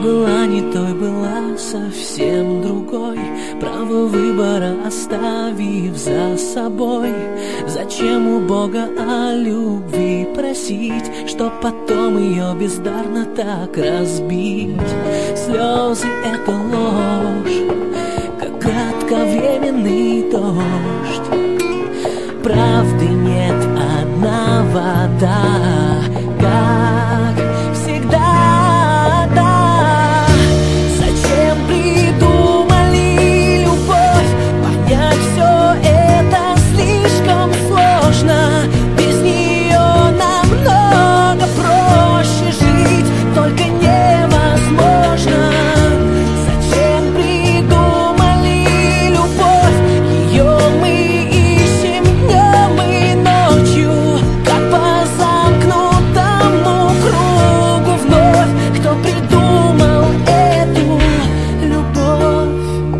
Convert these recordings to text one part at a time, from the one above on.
была не той, была совсем другой, право выбора оставив за собой. Зачем у Бога о любви просить, чтоб потом ее бездарно так разбить? Слезы — это ложь, как кратковременный дождь. Правды нет, одна вода, как всегда, да. Зачем придумали любовь? Понять все это слишком сложно. Без нее намного проще жить, только невозможно. Зачем придумали любовь? Ее мы ищем днем и ночью, как по замкнутому кругу вновь. Кто придумал эту любовь?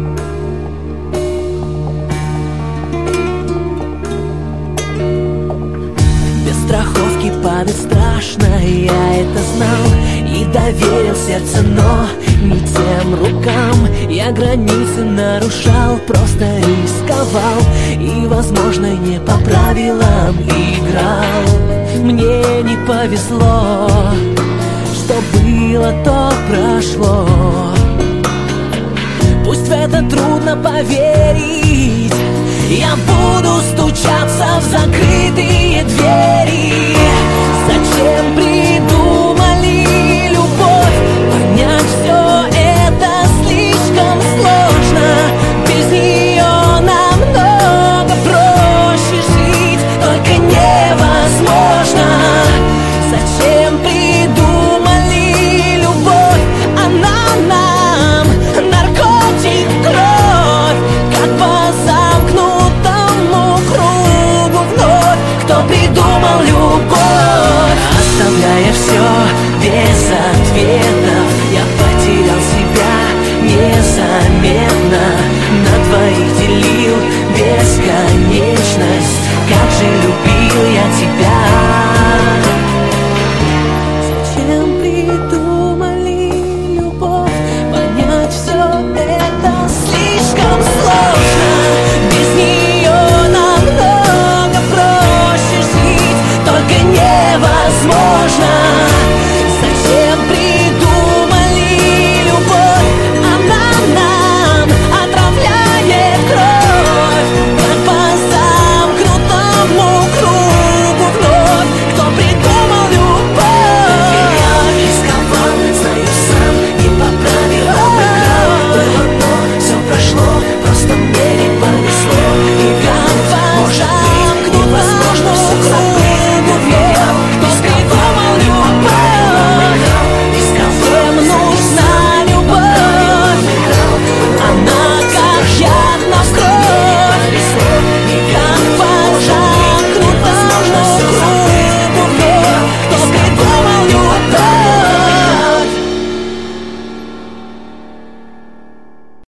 Без страховки падать страшно, я это знал и доверил сердце, но не тем рукам. Я границы нарушал, просто рисковал и, возможно, не по правилам играл. Мне не повезло, что было, то прошло. Пусть в это трудно поверить, я буду стучаться в закрытые двери. Зачем придумали любовь? Понять все это слишком сложно. Без нее намного проще жить, только невозможно. Зачем придумали любовь? Она нам наркотик, кровь, как по замкнутому кругу вновь. Кто придумал любовь? Оставляя все без ответов, я потерял себя незаметно. На двоих делил бесконечность. Как же любил я тебя.